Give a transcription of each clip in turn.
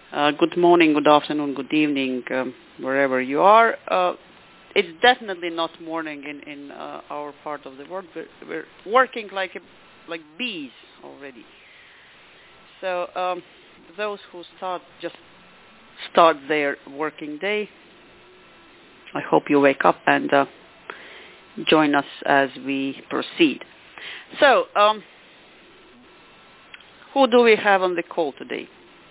Good morning, good afternoon, good evening, wherever you are. It's definitely not morning in our part of the world. We're working like bees already. So those who just start their working day, I hope you wake up and join us as we proceed. So, who do we have on the call today?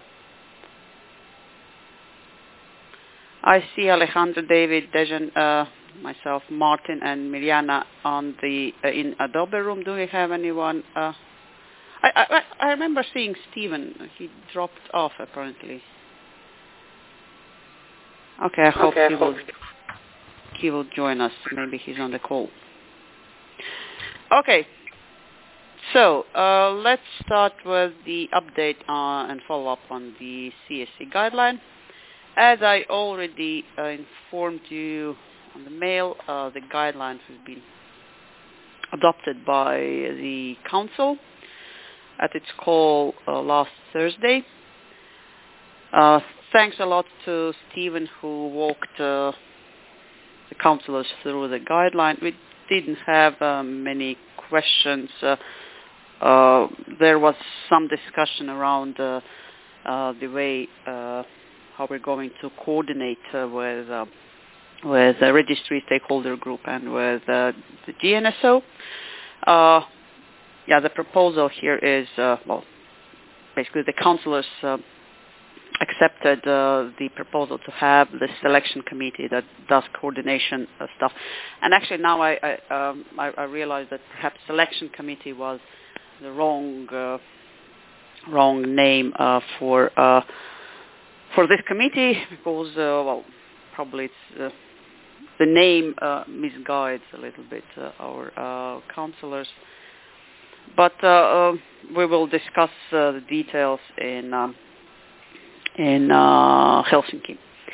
I see Alejandro, David, Dejan, myself, Martin, and Mirjana on the in Adobe room. Do we have anyone? I remember seeing Stephen. He dropped off apparently. Okay, I hope he will join us. Maybe he's on the call. Okay. So let's start with the update and follow up on the CSC guideline. As I already informed you on the mail, the guidelines have been adopted by the Council at its call last Thursday. Thanks a lot to Stephen who walked the councillors through the guideline. We didn't have many questions. There was some discussion around the way how we're going to coordinate with the registry stakeholder group and with the GNSO. The proposal here is, basically the councillors accepted the proposal to have the selection committee that does coordination stuff. And actually now I realized that perhaps selection committee was the wrong name for this committee because, probably it's the name misguides a little bit our councillors. But we will discuss the details in Helsinki.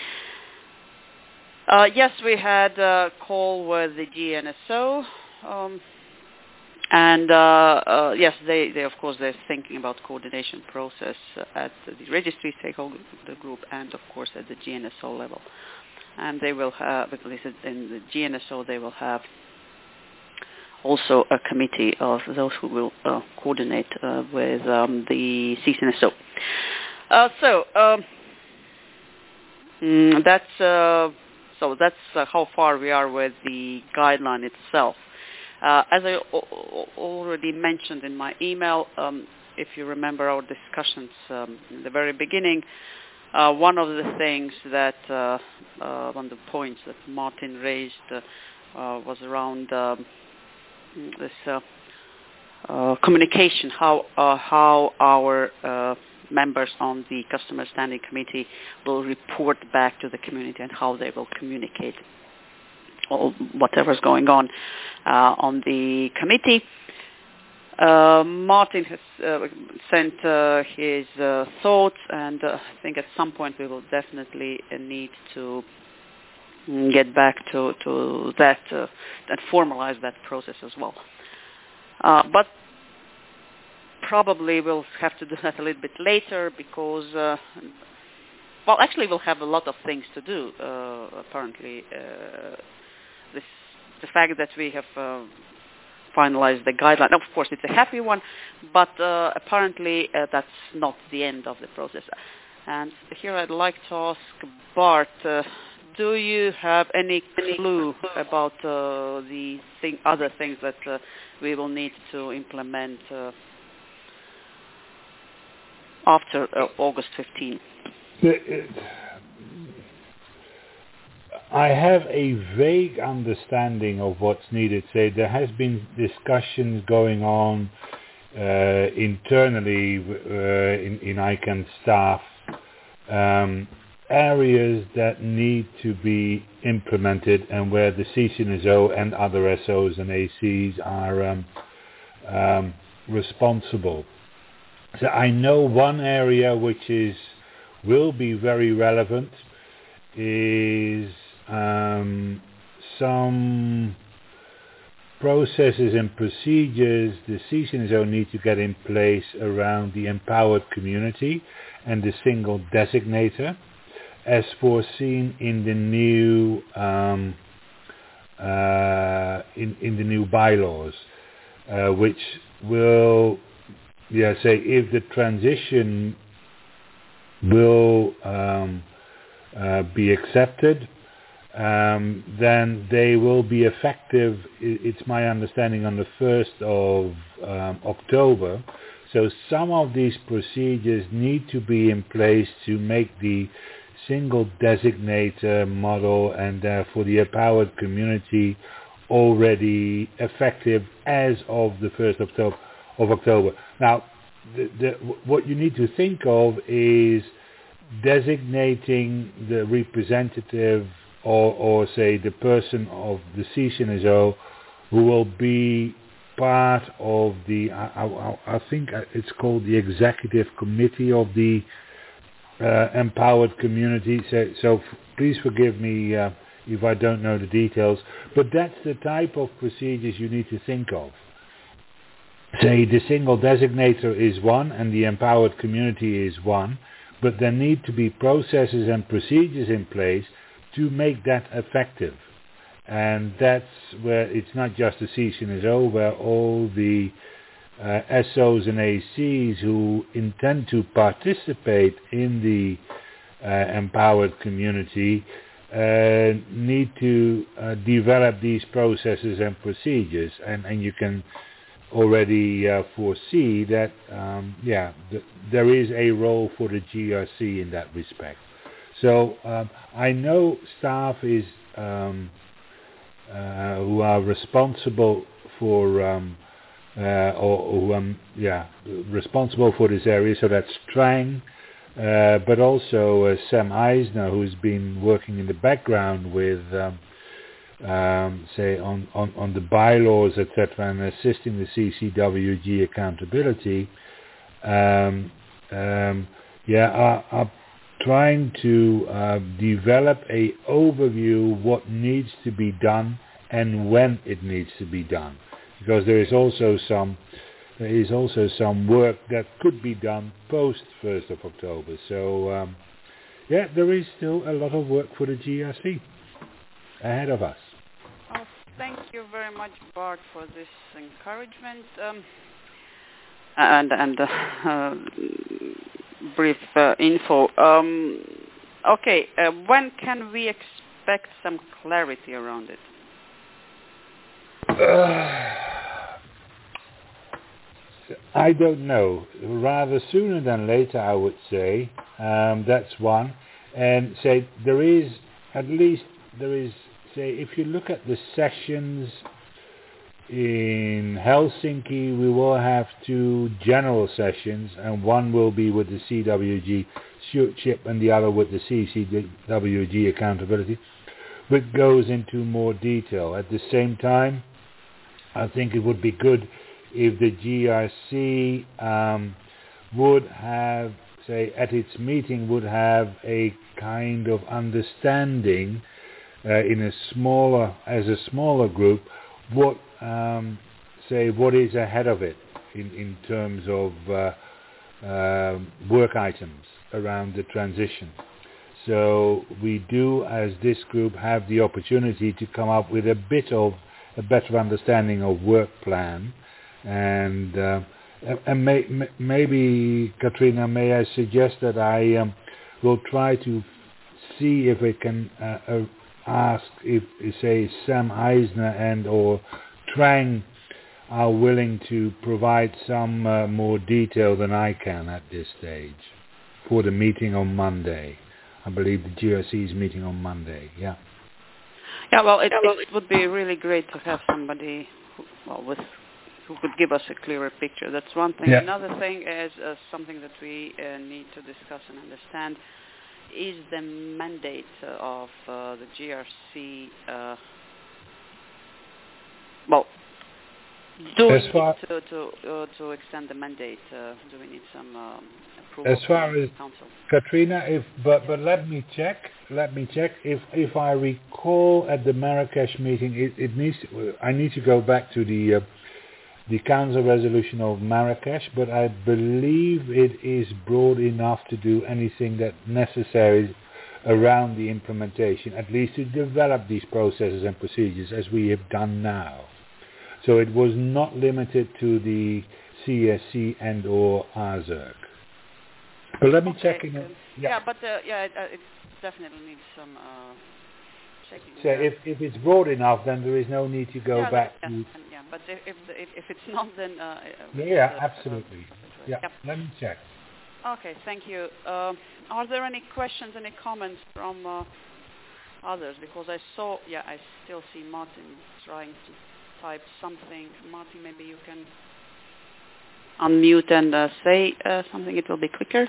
Yes, we had a call with the GNSO. And yes, they of course they're thinking about coordination process at the registry stakeholder group and of course at the GNSO level. And they will have, at least in the GNSO, they will have also a committee of those who will coordinate with the CCNSO. That's how far we are with the guideline itself. As I already mentioned in my email, if you remember our discussions in the very beginning, one of the things that, one of the points that Martin raised was around this communication, how our members on the Customer Standing Committee will report back to the community and how they will communicate or whatever's going on the committee. Martin has sent his thoughts, and I think at some point we will definitely need to get back to that and formalize that process as well. But probably we'll have to do that a little bit later because, actually we'll have a lot of things to do, apparently. The fact that we have finalized the guideline, of course it's a happy one, but apparently that's not the end of the process. And here I'd like to ask Bart, do you have any clue about the other things that we will need to implement after August 15? I have a vague understanding of what's needed. Say there has been discussions going on internally in ICANN staff, areas that need to be implemented and where the CCNSO and other SOs and ACs are responsible. So I know one area which will be very relevant is some processes and procedures the CCNSO need to get in place around the empowered community and the single designator, as foreseen in the new in the new bylaws, which will say if the transition will be accepted, then they will be effective, it's my understanding, on the 1st of October. So some of these procedures need to be in place to make the single designator model and for the empowered community already effective as of the 1st of October. Now, what you need to think of is designating the representative or say the person of the CCNSO who will be part of the, I think it's called the executive committee of the empowered community. So please forgive me if I don't know the details, but that's the type of procedures you need to think of. Say the single designator is one and the empowered community is one, but there need to be processes and procedures in place to make that effective. And that's where it's not just the CCNSO, where all the SOs and ACs who intend to participate in the empowered community need to develop these processes and procedures. And you can already foresee that there is a role for the GRC in that respect. So I know staff is who are responsible for responsible for this area. So that's Trang, but also Sam Eisner, who's been working in the background with say on the bylaws, etc., and assisting the CCWG accountability. Are trying to develop a overview what needs to be done and when it needs to be done, because there is also some work that could be done post 1st of October. So there is still a lot of work for the GRC ahead of us. Well, thank you very much, Bart, for this encouragement and brief info. Okay, when can we expect some clarity around it? I don't know. Rather sooner than later, I would say. That's one. And say there is, say, if you look at the sessions in Helsinki, we will have 2 general sessions, and one will be with the CWG stewardship and the other with the CCWG accountability, which goes into more detail. At the same time, I think it would be good if the GRC would have, say, at its meeting, would have a kind of understanding as a smaller group, what is ahead of it in terms of work items around the transition. So we do, as this group, have the opportunity to come up with a better understanding of work plan, and maybe, Katrina, may I suggest that I will try to see if we can ask if, say, Sam Eisner and or Trang are willing to provide some more detail than I can at this stage for the meeting on Monday. I believe the GRC is meeting on Monday. Yeah. Yeah. Well, it would be really great to have somebody who could give us a clearer picture. That's one thing. Yeah. Another thing is something that we need to discuss and understand is the mandate of the GRC. Do we need to extend the mandate? Do we need some approval as far from as Council? Katrina, but let me check. If I recall at the Marrakesh meeting, I need to go back to the the Council resolution of Marrakesh, but I believe it is broad enough to do anything that necessary around the implementation, at least to develop these processes and procedures as we have done now. So it was not limited to the CSC and or ASERC. But let me check in. It definitely needs some checking. So if it's broad enough, then there is no need to go back. But if it's not, then absolutely. Let me check. Okay, thank you. Are there any questions, any comments from others? Because I still see Martin trying to type something. Martin, maybe you can unmute and say something. It will be quicker.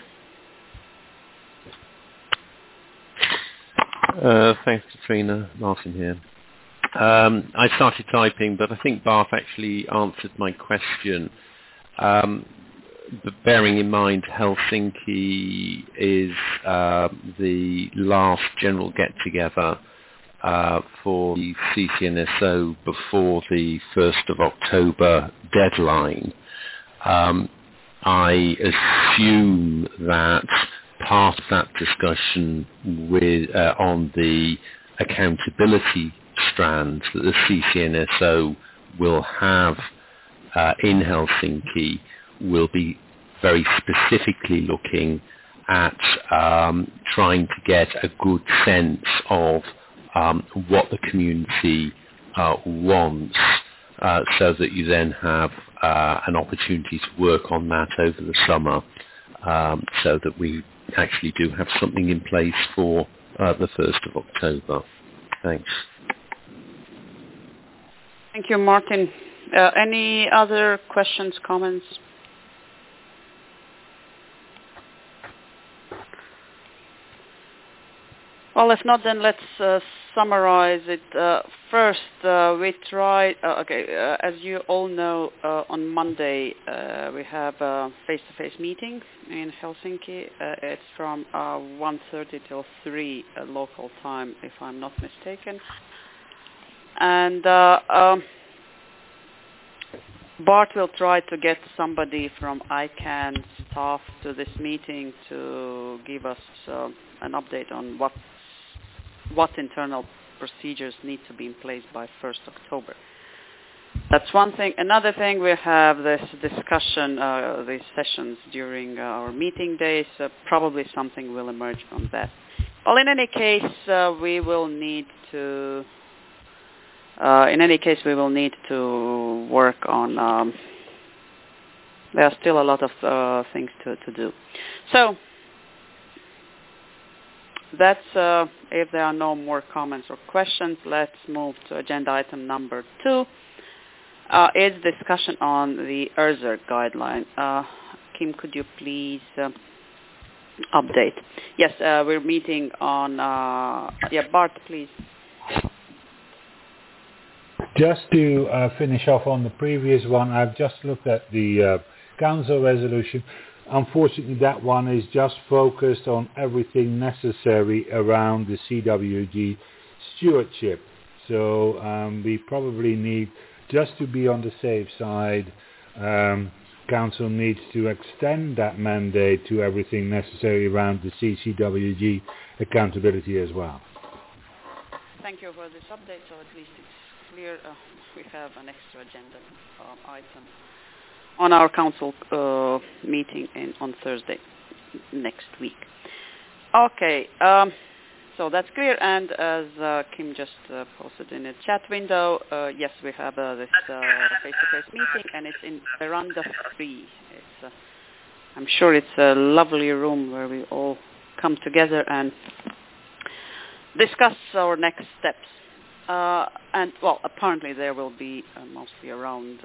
Thanks, Katrina. Martin here. I started typing, but I think Bart actually answered my question. But bearing in mind Helsinki is the last general get-together for the CCNSO before the 1st of October deadline, I assume that part of that discussion on the accountability strands that the CCNSO will have in Helsinki will be very specifically looking at trying to get a good sense of what the community wants, so that you then have an opportunity to work on that over the summer, so that we actually do have something in place for the 1st of October. Thanks. Thank you, Martin. Any other questions, comments? Well, if not, then let's summarize it. First, we tried, as you all know, on Monday we have a face-to-face meeting in Helsinki. It's from 1:30 till 3 local time, if I'm not mistaken. And Bart will try to get somebody from ICANN staff to this meeting to give us an update on what internal procedures need to be in place by 1st October. That's one thing. Another thing, we have this discussion, these sessions during our meeting days. Probably something will emerge from that. Well, in any case, we will need to work on. There are still a lot of things to do. So that's if there are no more comments or questions, let's move to agenda item number 2. Is discussion on the ERZR guideline. Kim, could you please update? Yes, we're meeting on. Bart, please. Just to finish off on the previous one, I've just looked at the Council resolution. Unfortunately, that one is just focused on everything necessary around the CWG stewardship. So we probably need, just to be on the safe side, Council needs to extend that mandate to everything necessary around the CCWG accountability as well. Thank you for this update. So at least it's clear we have an extra agenda item on our Council meeting on Thursday next week. Okay, so that's clear. And as Kim just posted in the chat window, yes, we have this face-to-face meeting, and it's in Veranda 3. It's, I'm sure it's a lovely room where we all come together and discuss our next steps. And, well, apparently there will be mostly around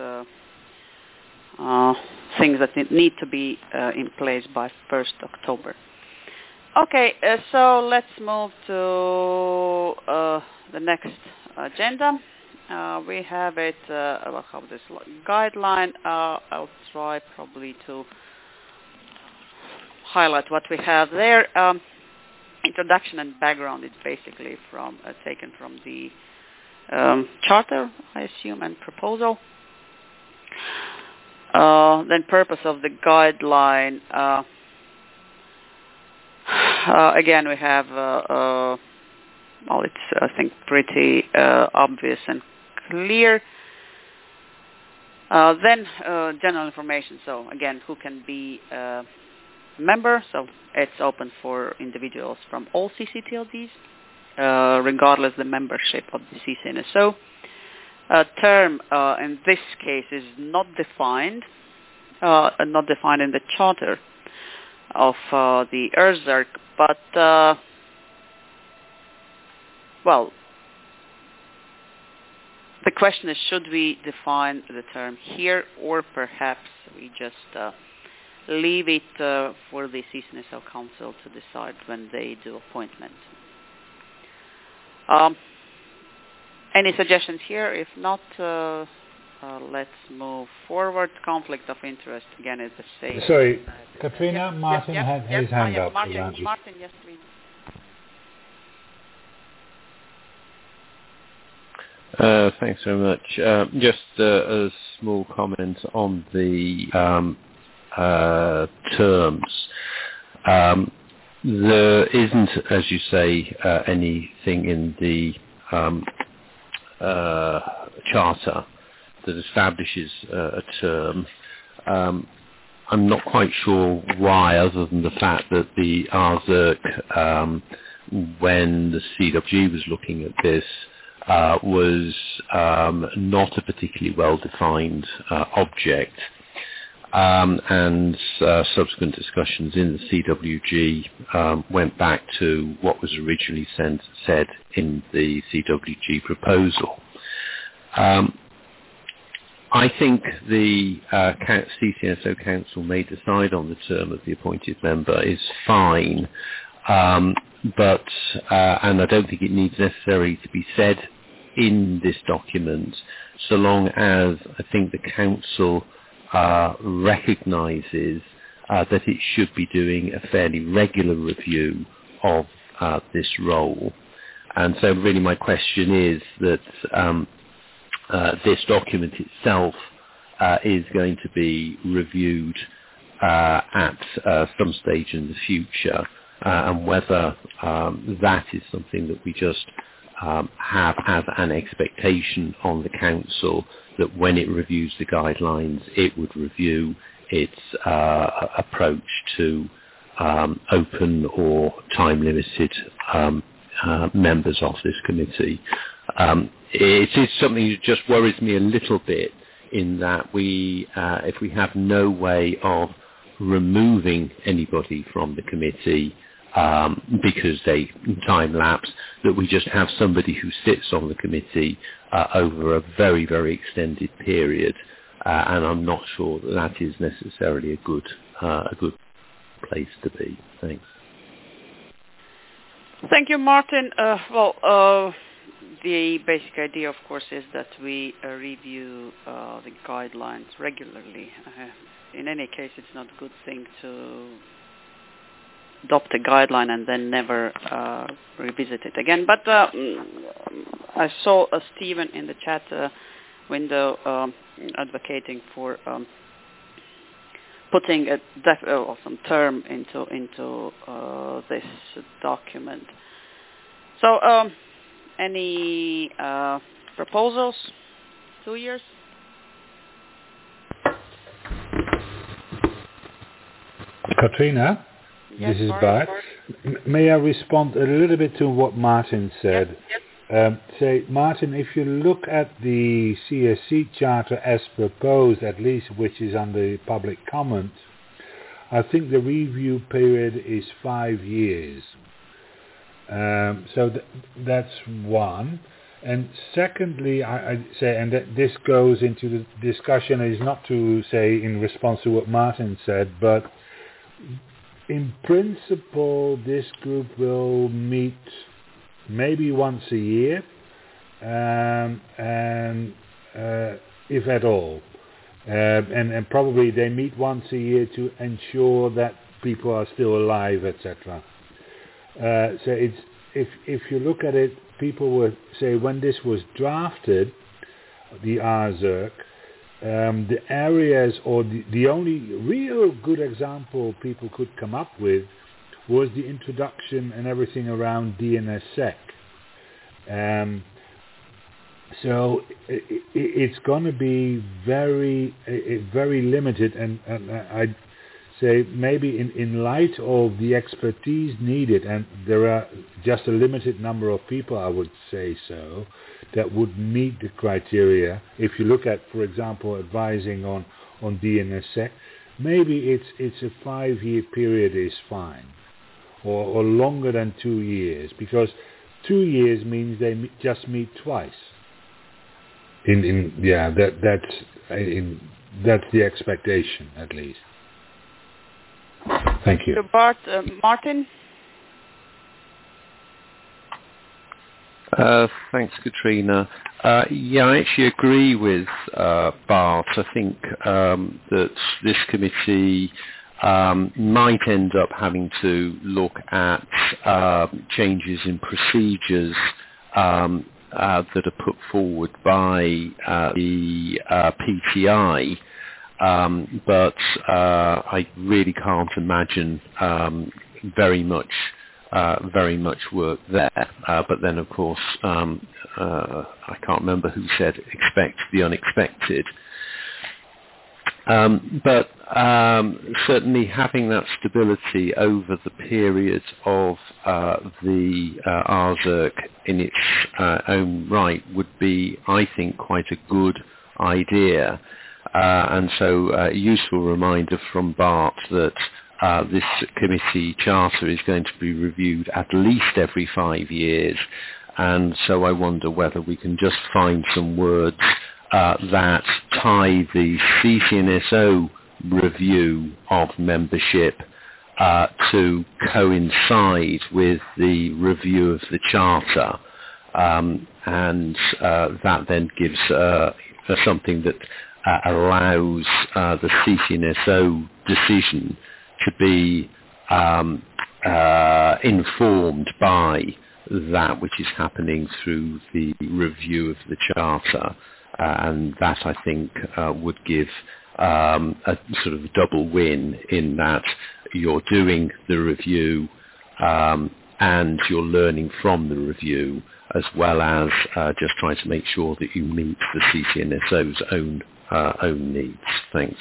things that need to be in place by 1st October. Okay, so let's move to the next agenda. We have it, we'll have this guideline. I'll try probably to highlight what we have there. Introduction and background is basically from taken from the charter, I assume, and proposal. Then purpose of the guideline. Again, we have, it's, I think, pretty obvious and clear. Then general information. So again, who can be a member? So it's open for individuals from all CCTLDs, regardless the membership of the CCNSO. Term in this case is not defined in the charter of the ERZRC, but the question is, should we define the term here, or perhaps we just leave it for the CCNSO Council to decide when they do appointment? Any suggestions here? If not, let's move forward. Conflict of interest, again, is the same. Sorry, Katrina, Martin had his hand up. Martin, yes, please. Thanks very much. Just a small comment on the terms. There isn't, as you say, anything in the charter that establishes a term. I'm not quite sure why, other than the fact that the ERZRC, when the CWG was looking at this, was not a particularly well-defined object. And subsequent discussions in the CWG went back to what was originally said in the CWG proposal. I think the CCNSO Council may decide on the term of the appointed member is fine, but and I don't think it needs necessarily to be said in this document, so long as I think the Council recognises that it should be doing a fairly regular review of this role. And so really my question is that this document itself is going to be reviewed at some stage in the future, and whether that is something that we just have as an expectation on the Council, that when it reviews the guidelines, it would review its approach to open or time-limited members of this committee. It is something that just worries me a little bit, in that if we have no way of removing anybody from the committee because they time lapse, that we just have somebody who sits on the committee over a very, very extended period, and I'm not sure that that is necessarily a good place to be. Thanks. Thank you, Martin. The basic idea, of course, is that we review the guidelines regularly. In any case, it's not a good thing to adopt a guideline and then never revisit it again. But I saw Stephen in the chat window advocating for putting some term into this document. So, any proposals? 2 years? Katrina, yes, this is Bart. May I respond a little bit to what Martin said? Yes. Say, Martin, if you look at the CSC charter as proposed, at least which is under public comment, I think the review period is 5 years. So that's one. And secondly, I say, and that this goes into the discussion, is not to say in response to what Martin said, but in principle, this group will meet maybe once a year, and if at all. And probably they meet once a year to ensure that people are still alive, etc. So it's, if you look at it, people would say when this was drafted, the ERZRC, the areas, or the only real good example people could come up with was the introduction and everything around DNSSEC. So it's going to be very limited, and I'd say maybe in light of the expertise needed, and there are just a limited number of people, I would say so, that would meet the criteria. If you look at, for example, advising on DNSSEC, maybe it's a 5-year period is fine, or longer than 2 years, because 2 years means they just meet twice. That's the expectation, at least. Thank you. So Bart, Martin? Thanks, Katrina. Yeah, I actually agree with Bart. I think that this committee might end up having to look at changes in procedures that are put forward by the PTI, but I really can't imagine very much work there. But then, of course, I can't remember who said expect the unexpected. But certainly having that stability over the period of the RZERC in its own right would be, I think, quite a good idea. And so a useful reminder from Bart that this committee charter is going to be reviewed at least every 5 years. And so I wonder whether we can just find some words that tie the CCNSO review of membership to coincide with the review of the Charter, and that then gives something that allows the CCNSO decision to be informed by that which is happening through the review of the Charter. And that, I think, would give a sort of double win in that you're doing the review and you're learning from the review, as well as just trying to make sure that you meet the CCNSO's own needs. Thanks.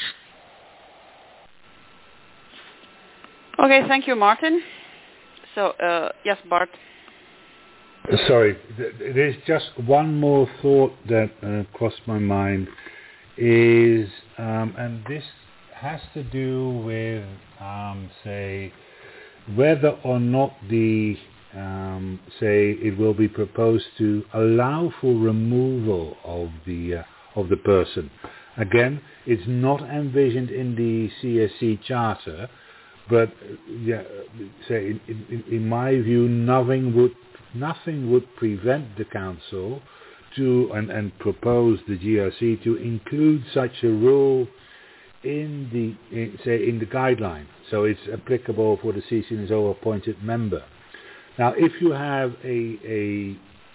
Okay, thank you, Martin. So, yes, Bart. Sorry, there's just one more thought that crossed my mind is, and this has to do with, say, whether or not the, say, it will be proposed to allow for removal of the person. Again, it's not envisioned in the CSC Charter, but yeah, say in my view, nothing would prevent the Council to and propose the GRC to include such a rule in the guideline, so it's applicable for the CCNSO appointed member. Now, if you have a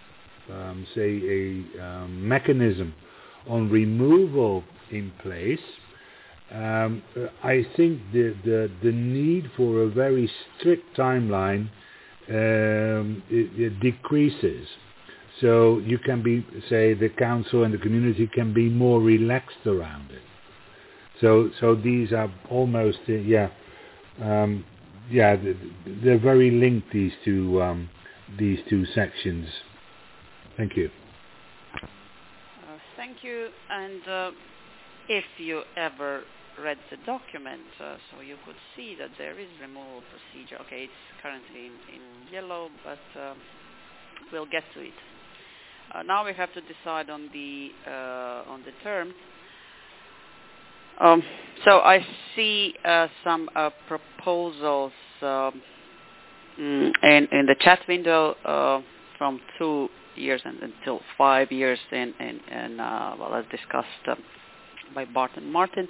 mechanism on removal in place, I think the need for a very strict timeline it decreases. So you can be, say, the council and the community can be more relaxed around it. So these are almost, they're very linked, these two sections. Thank you. Thank you. And if you ever read the document, so you could see that there is removal procedure. Okay, it's currently in yellow, but we'll get to it. Now we have to decide on the term. So I see some proposals in the chat window from 2 years until 5 years, and well, as discussed by Bart and Martin.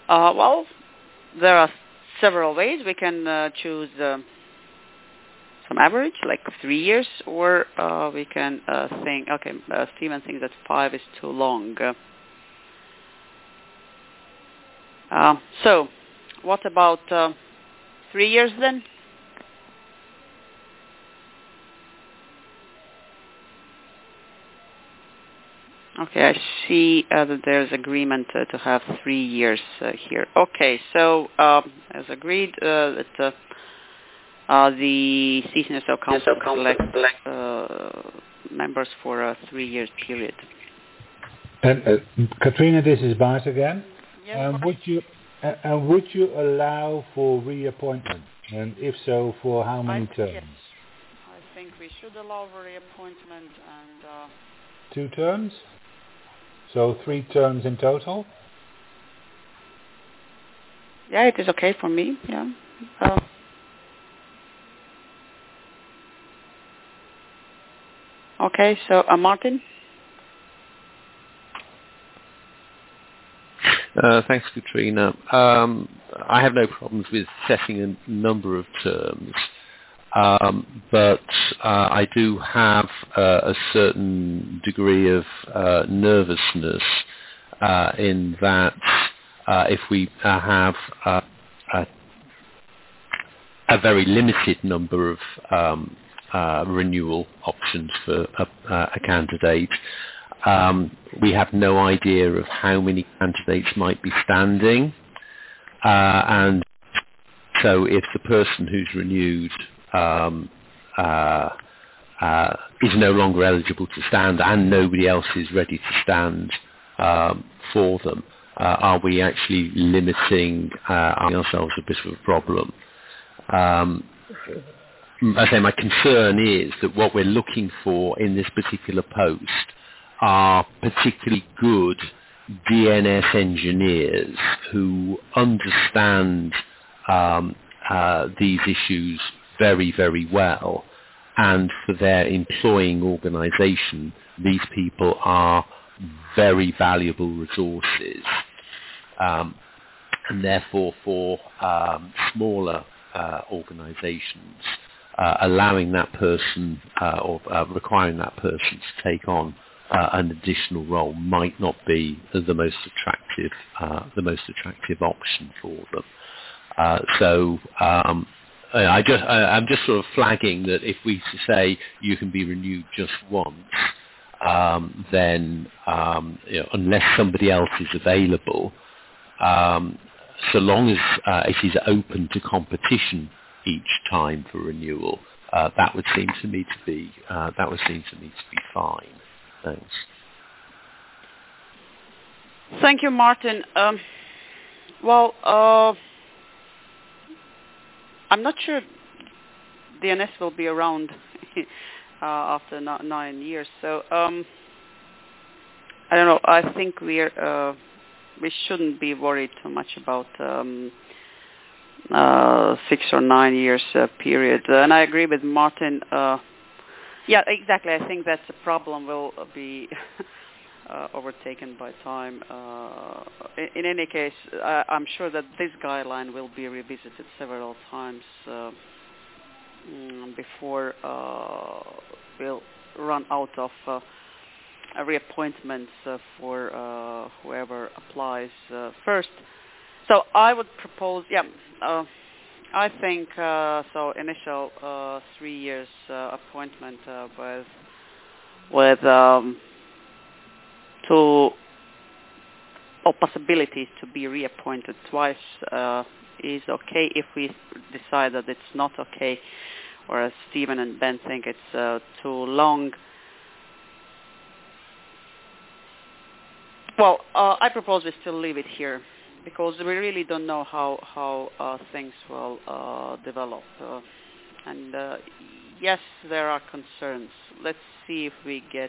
Well, there are several ways we can choose. some average, like 3 years, or we can think, okay, Stephen thinks that 5 is too long. So, what about 3 years then? Okay, I see that there's agreement to have 3 years here. Okay, so as agreed, that the CCNSO Council select members for a 3 years period. And Katrina, this is Bart again. Yes, would you allow for reappointment? And if so, for how many terms? Yes. I think we should allow for reappointment and... 2 terms? So 3 terms in total? Yeah, it is okay for me, yeah. Okay, so Martin? Thanks, Katrina. I have no problems with setting a number of terms, but I do have a certain degree of nervousness in that if we have a very limited number of renewal options for a candidate, we have no idea of how many candidates might be standing, and so if the person who's renewed is no longer eligible to stand and nobody else is ready to stand for them, are we actually limiting ourselves a bit of a problem? I say my concern is that what we're looking for in this particular post are particularly good DNS engineers who understand these issues very, very well, and for their employing organisation, these people are very valuable resources, and therefore for smaller organisations, allowing that person or requiring that person to take on an additional role might not be the most attractive option for them. I'm just sort of flagging that if we say you can be renewed just once, then unless somebody else is available, so long as it is open to competition each time for renewal, that would seem to me to be fine. Thanks. Thank you, Martin. Well, I'm not sure DNS will be around after 9 years, so I don't know. I think we shouldn't be worried too much about 6 or 9 years period. And I agree with Martin. Yeah, exactly. I think that's a problem will be overtaken by time. In any case, I'm sure that this guideline will be revisited several times before we'll run out of reappointments for whoever applies first. So I would propose, I think so. Initial 3 years appointment with two possibilities to be reappointed twice is okay. If we decide that it's not okay, or as Stephen and Ben think it's too long, well, I propose we still leave it here, because we really don't know how things will develop. And yes, there are concerns. Let's see if we get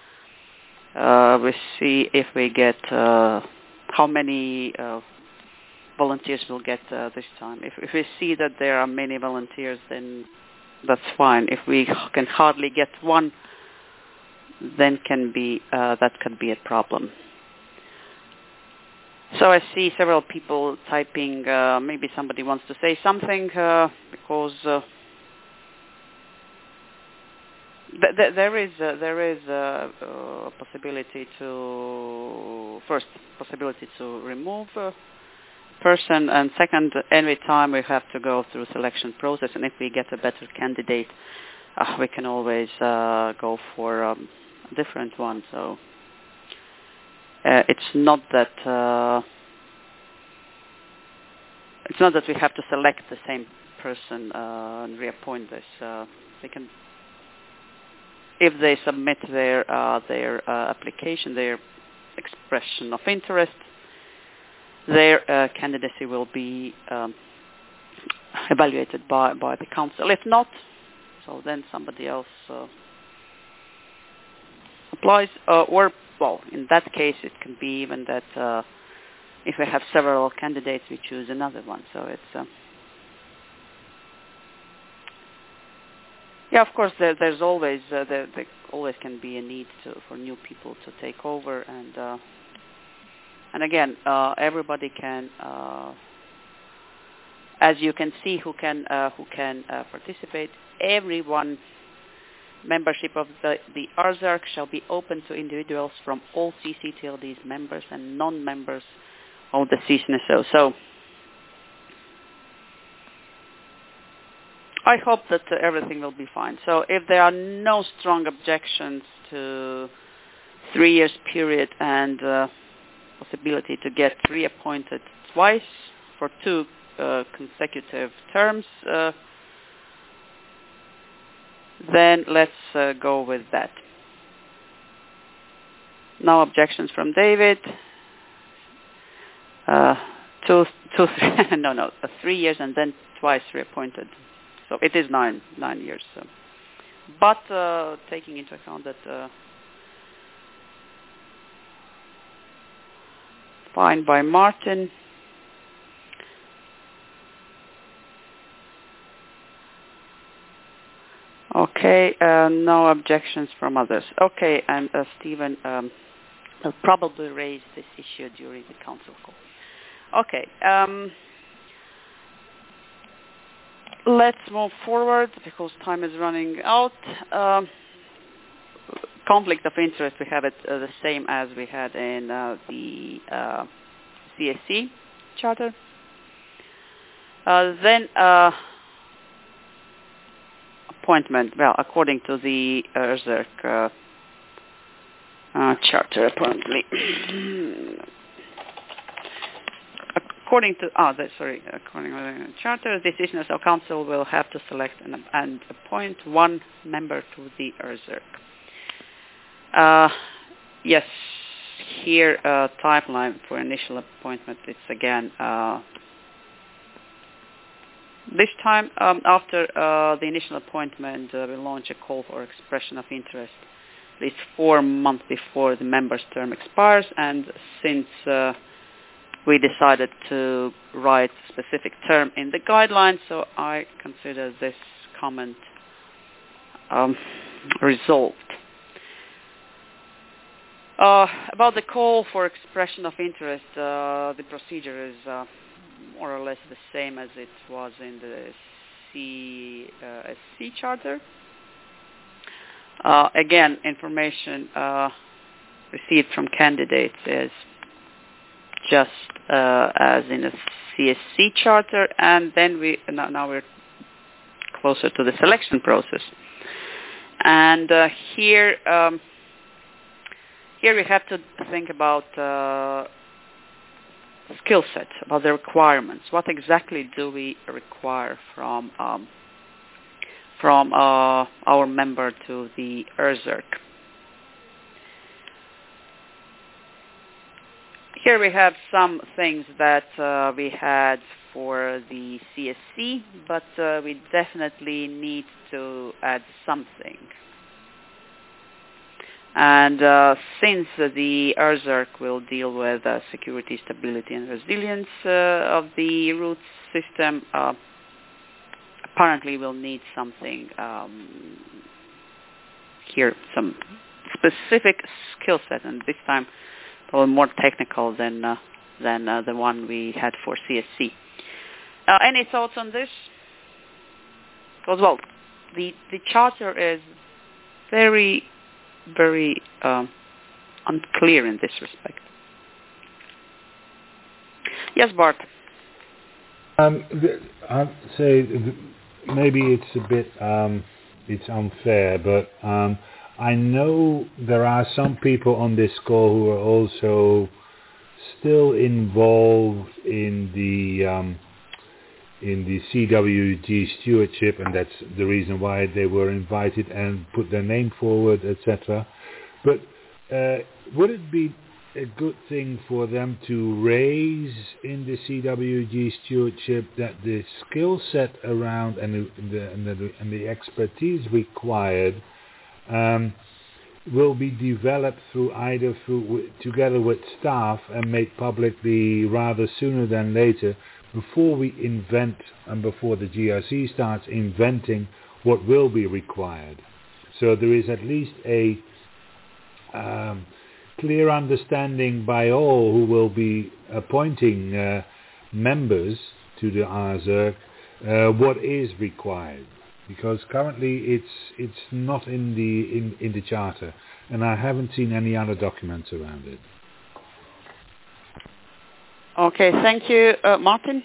how many volunteers we'll get this time. If we see that there are many volunteers, then that's fine. If we can hardly get one, then that can be a problem. So I see several people typing. Maybe somebody wants to say something because There is a possibility to remove a person, and second, every time we have to go through selection process, and if we get a better candidate, we can always go for a different one. So it's not that we have to select the same person and reappoint this. They can, if they submit their application, their expression of interest, their candidacy will be evaluated by the council. If not, so then somebody else applies, or, well, in that case it can be even that if we have several candidates, we choose another one. So it's yeah, of course, there's always there always can be a need for new people to take over, and again, everybody can, as you can see, who can participate. Everyone membership of the RZERC shall be open to individuals from all CCTLD's members and non-members of the CCNSO. So I hope that everything will be fine. So if there are no strong objections to 3 years period and possibility to get reappointed twice for 2 consecutive terms, then let's go with that. No objections from David. 3 years and then twice reappointed. So it is 9 years. So. But taking into account that fine by Martin. Okay, no objections from others. Okay, and Stephen will probably raise this issue during the council call. Okay, let's move forward because time is running out. Conflict of interest, we have it the same as we had in the CSC charter. Then appointment, well, according to the RZERC charter, apparently. According to the charter, the CCNSO Council will have to select and appoint 1 member to the RZERC. Yes, here timeline for initial appointment. It's again this time after the initial appointment, we launch a call for expression of interest at least 4 months before the member's term expires, and since we decided to write a specific term in the guidelines, so I consider this comment resolved. About the call for expression of interest, the procedure is more or less the same as it was in the CSC charter. Again, information received from candidates is just as in a CSC charter, and then now we're closer to the selection process. And here we have to think about skill set, about the requirements. What exactly do we require from our member to the RZERC? Here we have some things that we had for the CSC, but we definitely need to add something. And since the RZERC will deal with security, stability, and resilience of the root system, apparently we'll need something here, some specific skill set, and this time probably more technical than the one we had for CSC. Any thoughts on this? Because, well, the charter is very, very unclear in this respect. Yes, Bart. I'd say maybe it's a bit it's unfair, but I know there are some people on this call who are also still involved in the CWG stewardship, and that's the reason why they were invited and put their name forward, etc. But would it be a good thing for them to raise in the CWG stewardship that the skill set around and the expertise required will be developed together with staff and made publicly rather sooner than later, before we invent and before the GRC starts inventing what will be required. So there is at least a clear understanding by all who will be appointing members to the ASERC what is required, because currently it's not in the charter, and I haven't seen any other documents around it. Okay, thank you, Martin.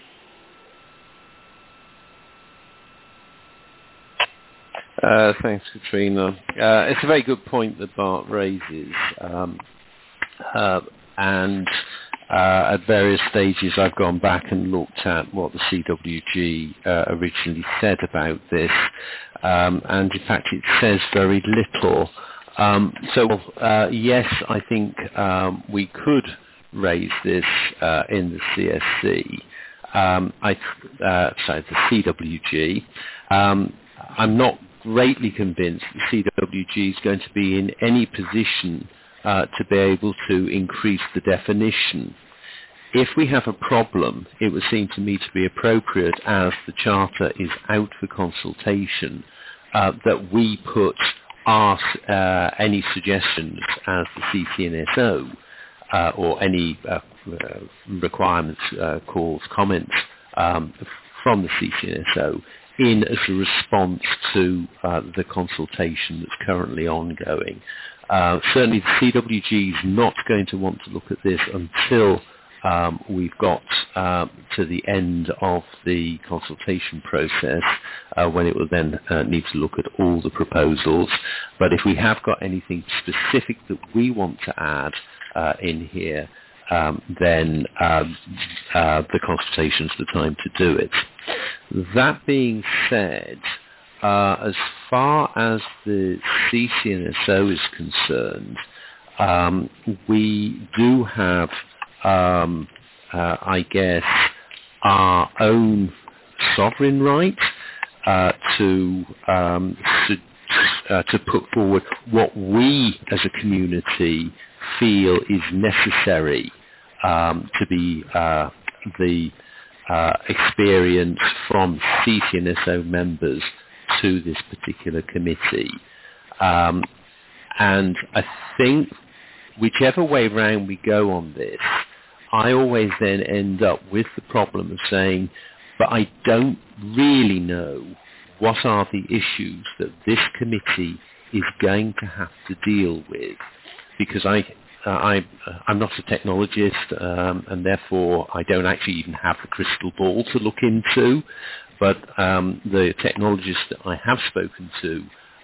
Thanks, Katrina. It's a very good point that Bart raises. And at various stages I've gone back and looked at what the CWG originally said about this, and in fact it says very little. Yes, I think we could raise this in the CSC, the CWG. I'm not greatly convinced the CWG is going to be in any position to be able to increase the definition. If we have a problem, it would seem to me to be appropriate, as the Charter is out for consultation, that we put our any suggestions as the CCNSO or any requirements, calls, comments from the CCNSO in as a response to the consultation that's currently ongoing. Certainly the CWG is not going to want to look at this until we've got to the end of the consultation process, when it will then need to look at all the proposals. But if we have got anything specific that we want to add in here, then the consultation's the time to do it. That being said, as far as the CCNSO is concerned, we do have, I guess, our own sovereign right to put forward what we as a community feel is necessary to be the experience from CCNSO members to this particular committee. And I think whichever way round we go on this, I always then end up with the problem of saying, but I don't really know what are the issues that this committee is going to have to deal with, because I'm not a technologist, and therefore I don't actually even have the crystal ball to look into. But the technologists that I have spoken to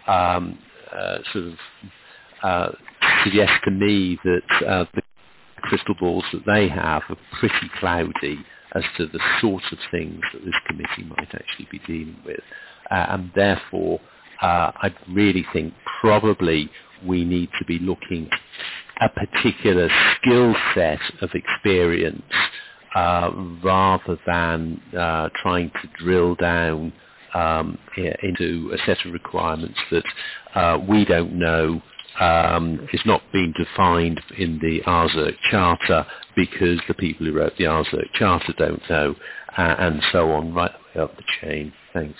suggest to me that the crystal balls that they have are pretty cloudy as to the sorts of things that this committee might actually be dealing with. And therefore, I really think probably we need to be looking at a particular skill set of experience rather than trying to drill down into a set of requirements that we don't know is not being defined in the ASERC Charter because the people who wrote the ASERC Charter don't know, and so on, right the way up the chain. Thanks.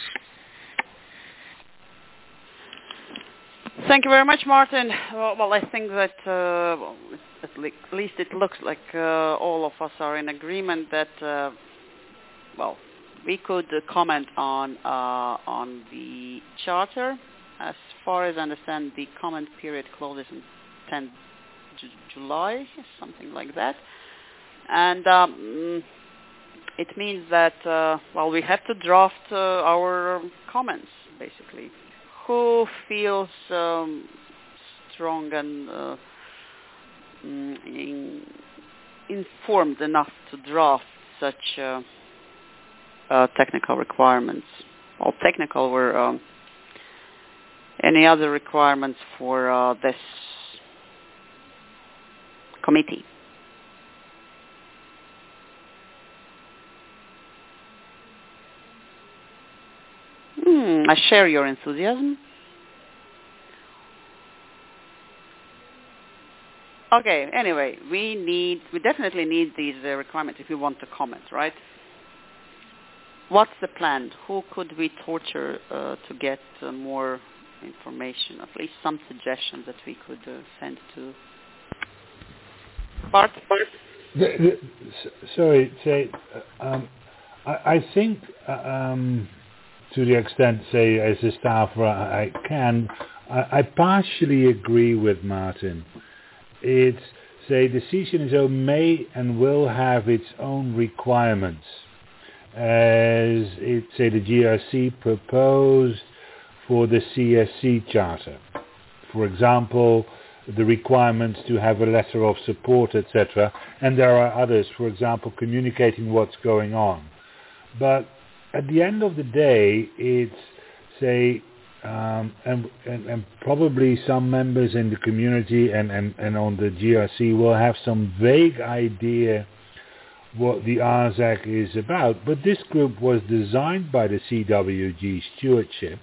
Thank you very much, Martin. Well, I think that at least it looks like all of us are in agreement that, we could comment on the charter as far as I understand, the comment period closes on 10th July, something like that. And it means that, we have to draft our comments, basically. Who feels strong and informed enough to draft such technical requirements, or technical or any other requirements for this committee? I share your enthusiasm. Okay, anyway, we definitely need these requirements if we want to comment, right? What's the plan? Who could we torture to get more information, at least some suggestions that we could send to Bart? Sorry, I think to the extent, say, as a staffer, I partially agree with Martin. It's, say, the CCNSO may and will have its own requirements, as it, say, the GRC proposed for the CSC Charter. For example, the requirements to have a letter of support, etc. And there are others, for example, communicating what's going on. But at the end of the day, it's, say, and probably some members in the community and on the GRC will have some vague idea what the RSAC is about. But this group was designed by the CWG stewardship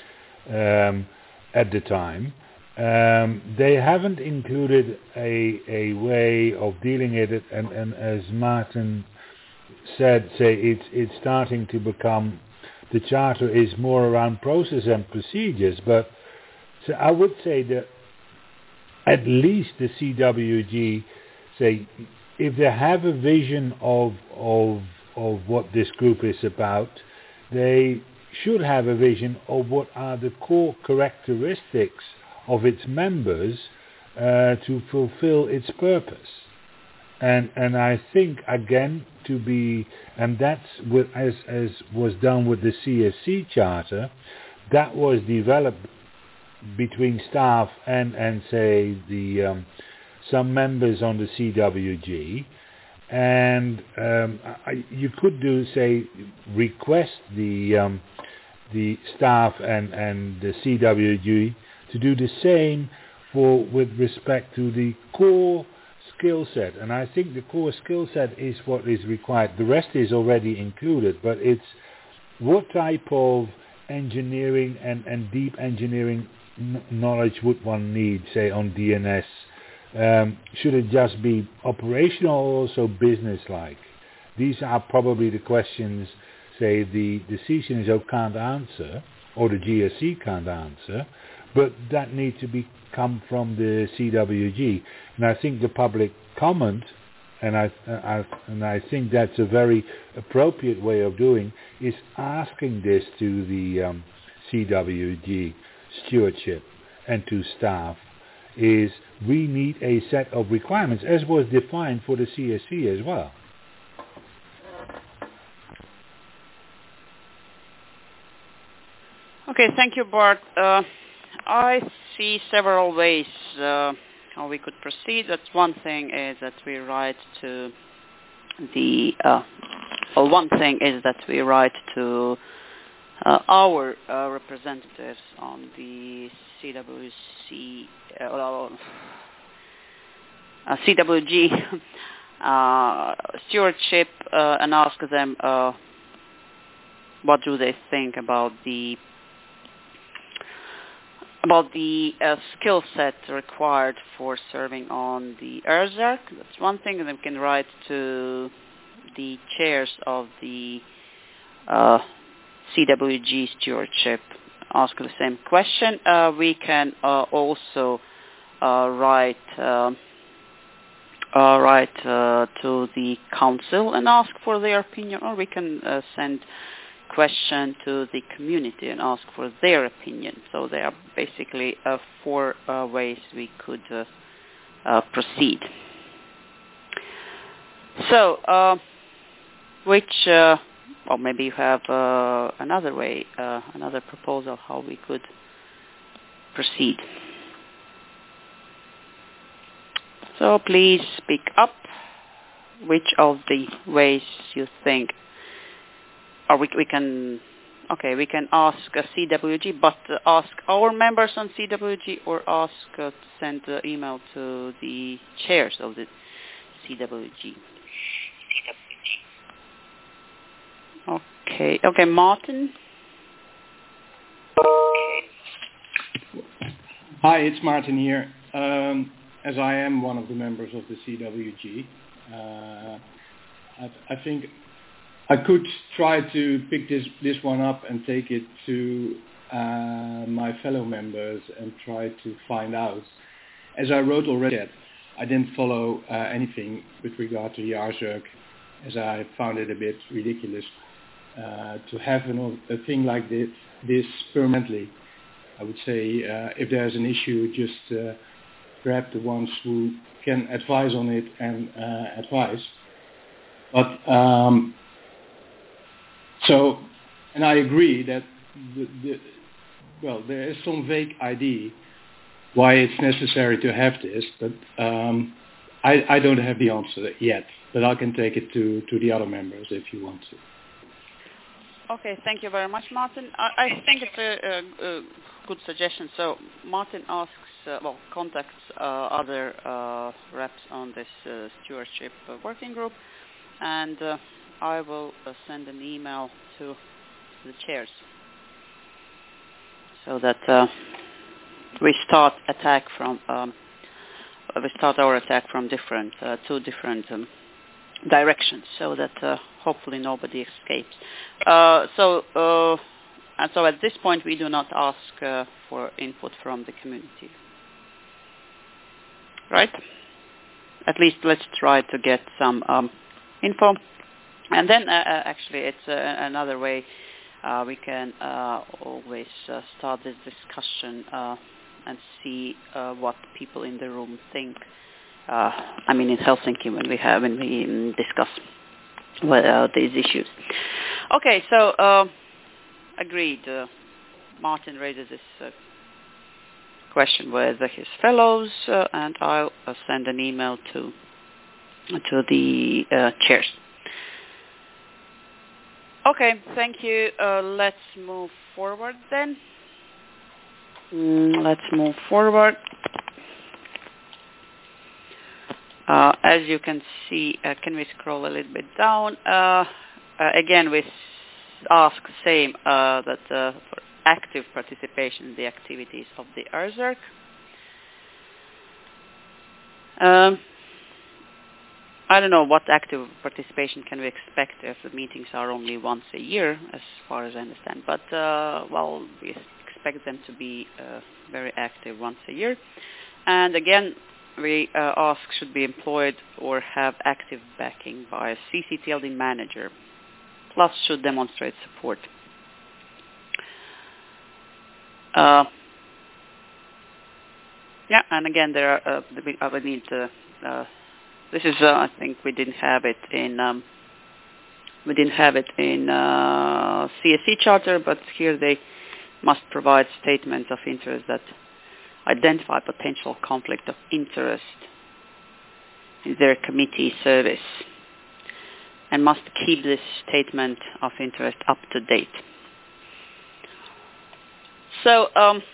at the time. They haven't included a way of dealing with it, and as Martin said, say it's starting to become, the charter is more around process and procedures, but so I would say that at least the CWG, say, if they have a vision of what this group is about, they should have a vision of what are the core characteristics of its members to fulfill its purpose. And I think, again, and that's what, as was done with the CSC Charter, that was developed between staff and say, some members on the CWG. And you could do, say, request the staff and the CWG to do the same with respect to the core skill set. And I think the core skill set is what is required. The rest is already included, but it's what type of engineering and deep engineering knowledge would one need, say, on DNS? Should it just be operational or also business-like? These are probably the questions, say, the CCNSO can't answer, or the GRC can't answer, but that need to come from the CWG. And I think the public comment, and I think that's a very appropriate way of doing, is asking this to the CWG stewardship and to staff, is we need a set of requirements, as was defined for the CSC as well. Okay, thank you, Bart. I see several ways how we could proceed. That's one thing is that we write to the. One thing is that we write to our representatives on the CWG stewardship and ask them what do they think about the skill set required for serving on the RSAC. That's one thing. And then we can write to the chairs of the CWG stewardship, ask the same question. We can also write to the council and ask for their opinion, or we can send question to the community and ask for their opinion. So there are basically 4 ways we could proceed. So, or maybe you have another way, another proposal how we could proceed. So please speak up. Which of the ways you think, or we can ask CWG, but ask our members on CWG, or ask send an email to the chairs of the CWG. Okay, Martin. Hi, it's Martin here. As I am one of the members of the CWG, I think I could try to pick this one up and take it to my fellow members and try to find out. As I wrote already, I didn't follow anything with regard to the RZERG, as I found it a bit ridiculous to have a thing like this permanently. I would say if there's an issue, just grab the ones who can advise on it and advise. But and I agree that there is some vague idea why it's necessary to have this, but I don't have the answer yet. But I can take it to the other members if you want to. Okay, thank you very much, Martin. I think it's a good suggestion. So Martin contacts other reps on this stewardship working group, and I will send an email to the chairs so that we start our attack from two different directions, so that hopefully nobody escapes. And so at this point we do not ask for input from the community, right? At least let's try to get some info, and then actually it's another way we can always start this discussion and see what people in the room think. In Helsinki when we discuss these issues. Okay, so agreed. Martin raises this question with his fellows, and I'll send an email to the chairs. Okay, thank you. Let's move forward then. Let's move forward. As you can see, can we scroll a little bit down? Again, we ask the same, that for active participation in the activities of the RZERG. I don't know what active participation can we expect if the meetings are only once a year, as far as I understand. But, we expect them to be very active once a year. And again, we ask should be employed or have active backing by a CCTLD manager, plus should demonstrate support. And again, there are I would need to. This is I think we didn't have it in CSC charter, but here they must provide statements of interest that identify potential conflict of interest in their committee service, and must keep this statement of interest up to date. So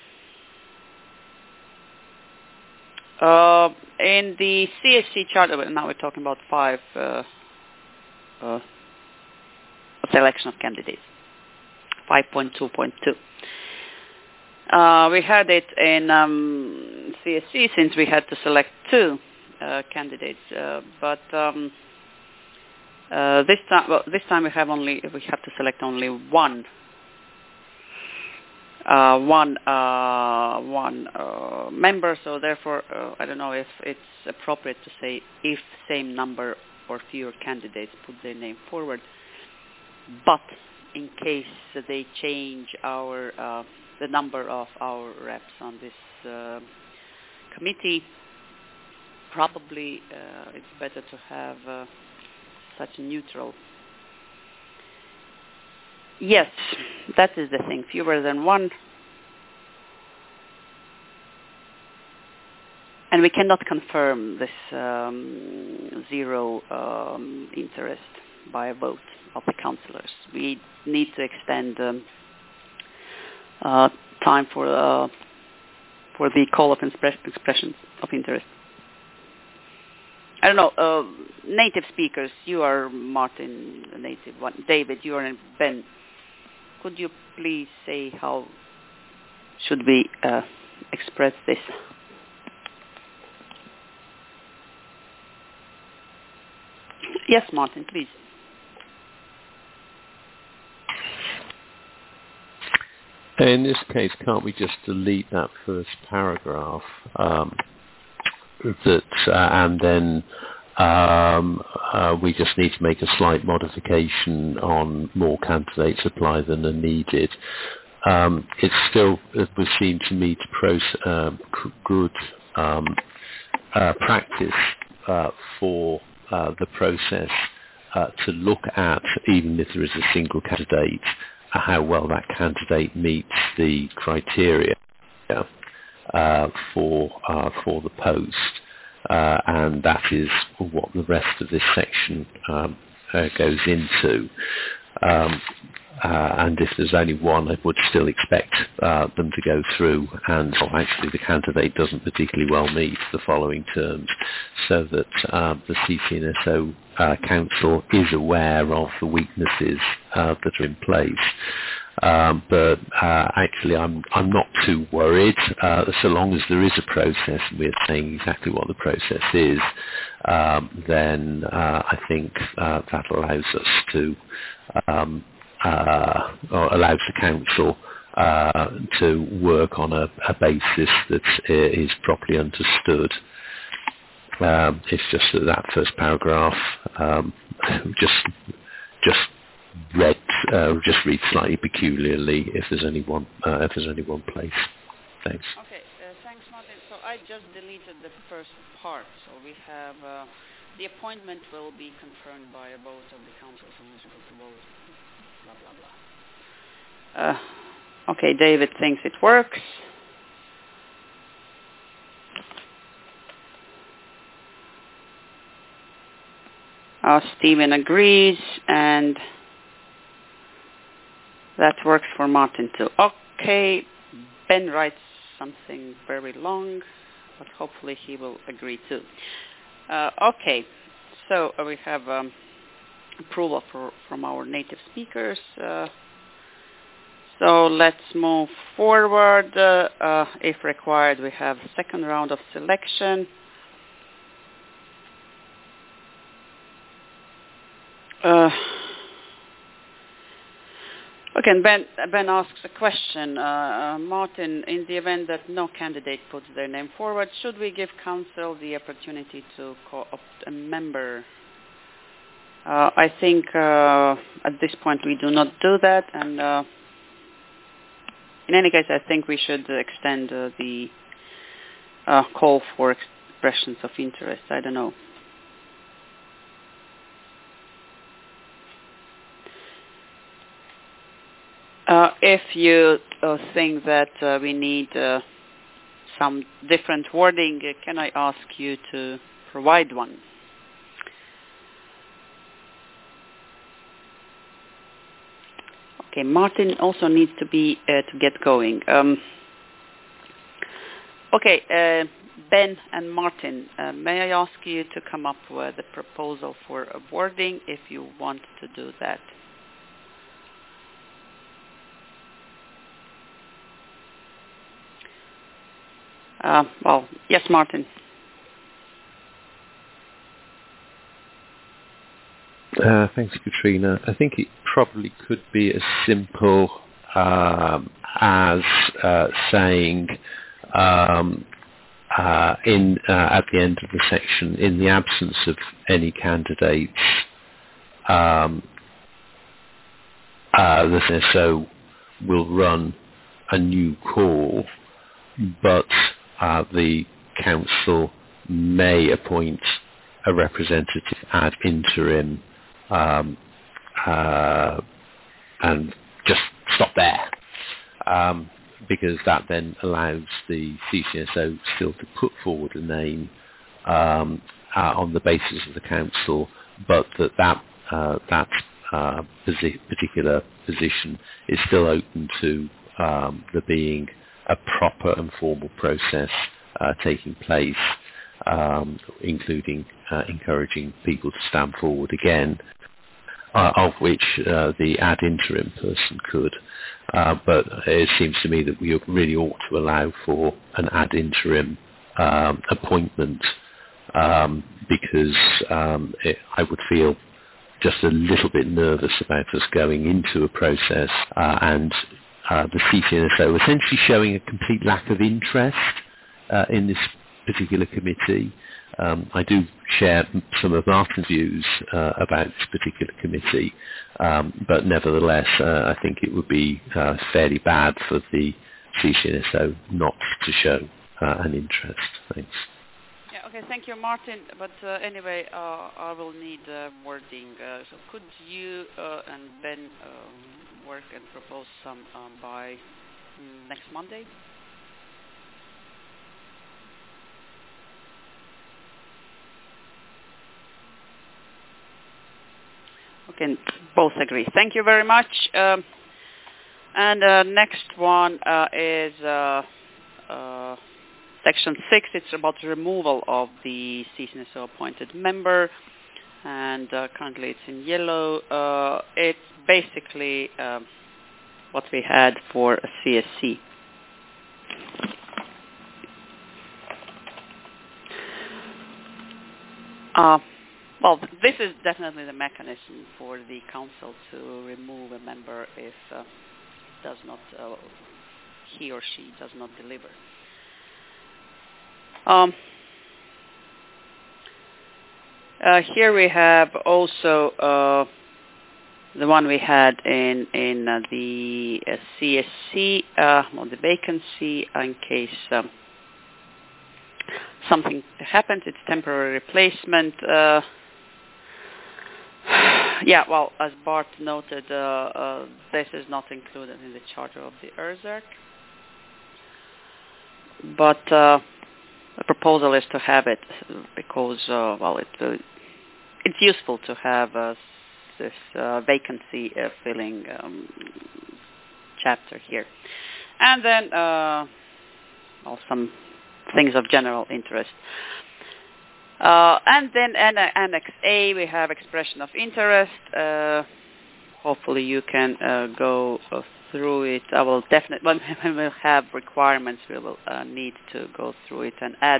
in the CSC charter, now we're talking about 5 selection of candidates, 5.2.2. We had it in CSC since we had to select 2 candidates, but this time we have to select only one member. So therefore, I don't know if it's appropriate to say if same number or fewer candidates put their name forward. But in case they change the number of our reps on this committee. Probably it's better to have such a neutral. Yes, that is the thing. Fewer than one. And we cannot confirm this zero interest by a vote of the councillors. We need to extend time for the call of expressions of interest. I don't know, native speakers, you are Martin, a native one. David, you are Ben. Could you please say how should we express this? Yes, Martin, please. In this case, can't we just delete that first paragraph and then we just need to make a slight modification on more candidates apply than are needed? It would seem to me to good practice for the process to look at, even if there is a single candidate, how well that candidate meets the criteria for the post, and that is what the rest of this section goes into. And if there's only one, I would still expect them to go through, and actually the candidate doesn't particularly well meet the following terms, so that the CCNSO Council is aware of the weaknesses that are in place. But actually, I'm not too worried. So long as there is a process, and we're saying exactly what the process is, then I think that allows us to. Or allows the council to work on a basis that is properly understood. It's just that first paragraph just reads slightly peculiarly if there's only one place. Thanks. Okay, thanks, Martin. So I just deleted the first part. So we have the appointment will be confirmed by a vote of the council. So we should vote. Blah, blah, blah. Okay, David thinks it works. Stephen agrees, and that works for Martin too. Okay, Ben writes something very long, but hopefully he will agree too. Okay, so we have approval from our native speakers. So let's move forward. If required, we have second round of selection. Okay, Ben asks a question. Martin, in the event that no candidate puts their name forward, should we give council the opportunity to co-opt a member? I think at this point we do not do that, and in any case, I think we should extend the call for expressions of interest. I don't know. If you think that we need some different wording, can I ask you to provide one? Okay, Martin also needs to get going. Okay, Ben and Martin, may I ask you to come up with a proposal for a wording if you want to do that? Well, yes, Martin. Thanks, Katrina. I think it probably could be as simple as saying at the end of the section, in the absence of any candidates, the CSO will run a new call, but the council may appoint a representative ad interim and just stop there, because that then allows the CCSO still to put forward a name on the basis of the council, but that particular position is still open to there being a proper and formal process taking place, including encouraging people to stand forward again, of which the ad interim person could. But it seems to me that we really ought to allow for an ad interim appointment, because I would feel just a little bit nervous about us going into a process and the CCNSO essentially showing a complete lack of interest in this particular committee. I do share some of Martin's views about this particular committee, but nevertheless, I think it would be fairly bad for the CCNSO not to show an interest. Thanks. Yeah, okay, thank you, Martin. But anyway, I will need wording. So could you and Ben work and propose some by next Monday? Okay, both agree. Thank you very much. And next one is Section 6. It's about the removal of the CCNSO appointed member, and currently it's in yellow. It's basically what we had for a CSC. Well, this is definitely the mechanism for the council to remove a member if does not he or she does not deliver. Here we have also the one we had in the CSC on the vacancy in case something happens. It's temporary replacement. Yeah, well, as Bart noted, this is not included in the charter of the ERZEC. But the proposal is to have it because, well, it's useful to have this vacancy filling chapter here. And then, well, some things of general interest. And then Annex A, we have expression of interest. Hopefully you can go through it. I will definitely, when we'll have requirements, we will need to go through it and add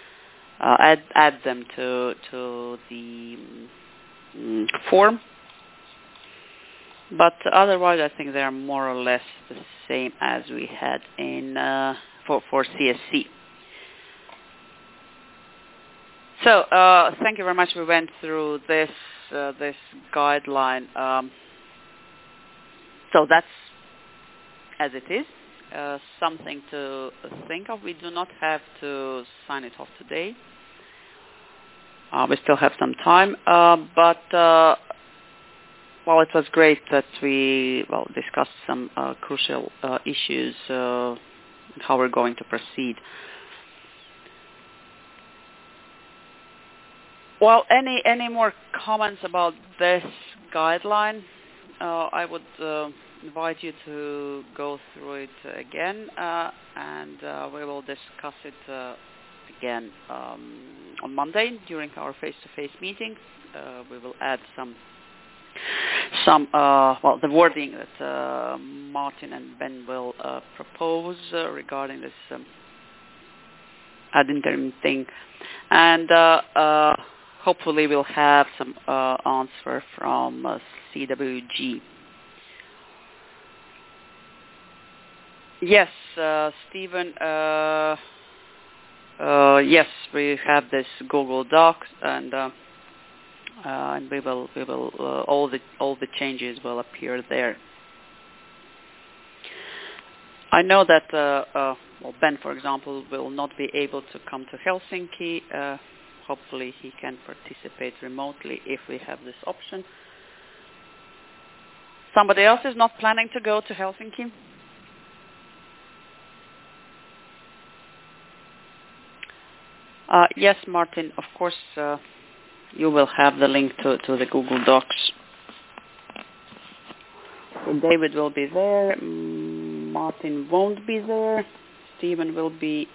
them to the form. But otherwise, I think they are more or less the same as we had in for CSC. So thank you very much. We went through this guideline. So that's as it is. Something to think of. We do not have to sign it off today. We still have some time. But well, it was great that we discussed some crucial issues, how we're going to proceed. Well, any more comments about this guideline? I would invite you to go through it again, and we will discuss it again on Monday during our face-to-face meeting. We will add some the wording that Martin and Ben will propose regarding this ad interim thing, and hopefully we'll have some answer from CWG. Yes, Stephen. Yes, we have this Google Docs, and we will all the changes will appear there. I know that Ben, for example, will not be able to come to Helsinki. Hopefully he can participate remotely if we have this option. Somebody else is not planning to go to Helsinki? Yes, Martin, of course, you will have the link to the Google Docs. So David will be there. Martin won't be there. Stephen will be...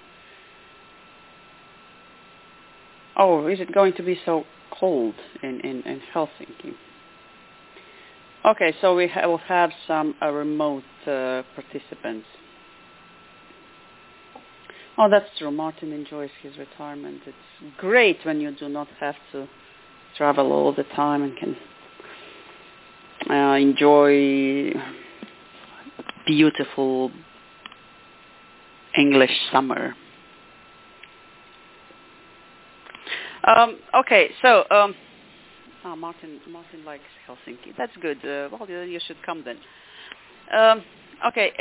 Oh, is it going to be so cold in Helsinki? Okay, so we will have some remote participants. Oh, that's true. Martin enjoys his retirement. It's great when you do not have to travel all the time and can enjoy beautiful English summer. Okay, so Martin likes Helsinki. That's good. Well, you should come then. Okay.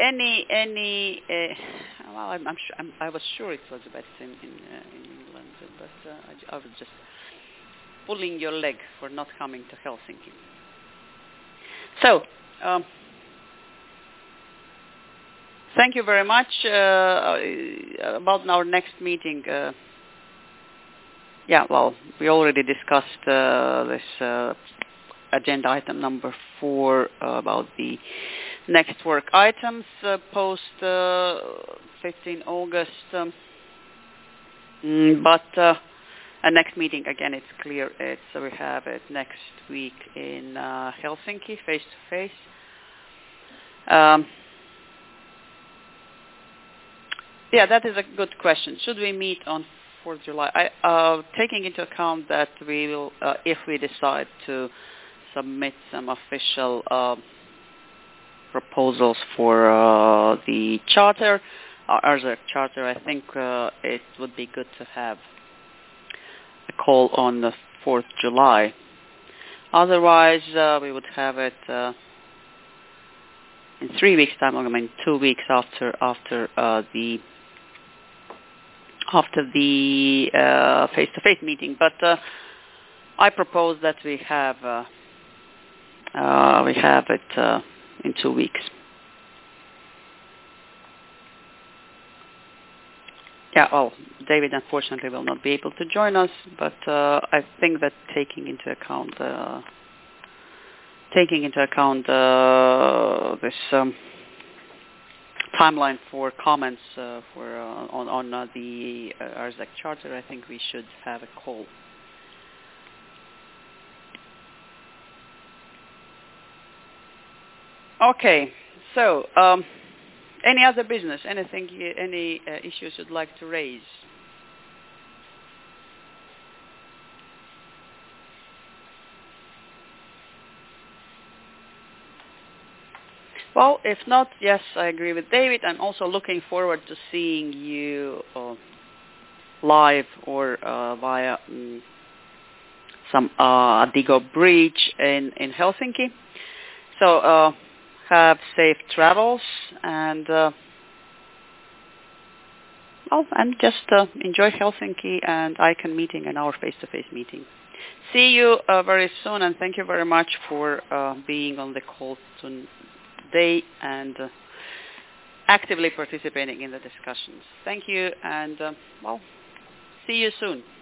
Well, I was sure it was better in England, but I was just pulling your leg for not coming to Helsinki. So, thank you very much. About our next meeting. Yeah, well, we already discussed this agenda item number 4 about the next work items post 15 August. But a next meeting, again, it's clear. We have it next week in Helsinki, face-to-face. Yeah, that is a good question. Should we meet on 4th July? Taking into account that we will, if we decide to submit some official proposals for the charter, ARSEC charter, I think it would be good to have a call on the 4th July. Otherwise, we would have it in 3 weeks' time. I mean, 2 weeks after the face-to-face meeting. But I propose that we have it in 2 weeks. Yeah, well, David unfortunately will not be able to join us, but I think that taking into account this timeline for comments on the ARSEC charter, I think we should have a call. Okay, so any other business? Anything? Any issues you'd like to raise? Well, if not, yes, I agree with David. I'm also looking forward to seeing you live or via some Digo Bridge in Helsinki. So have safe travels and just enjoy Helsinki and ICANN meeting and our face-to-face meeting. See you very soon, and thank you very much for being on the call today and actively participating in the discussions. Thank you, and see you soon.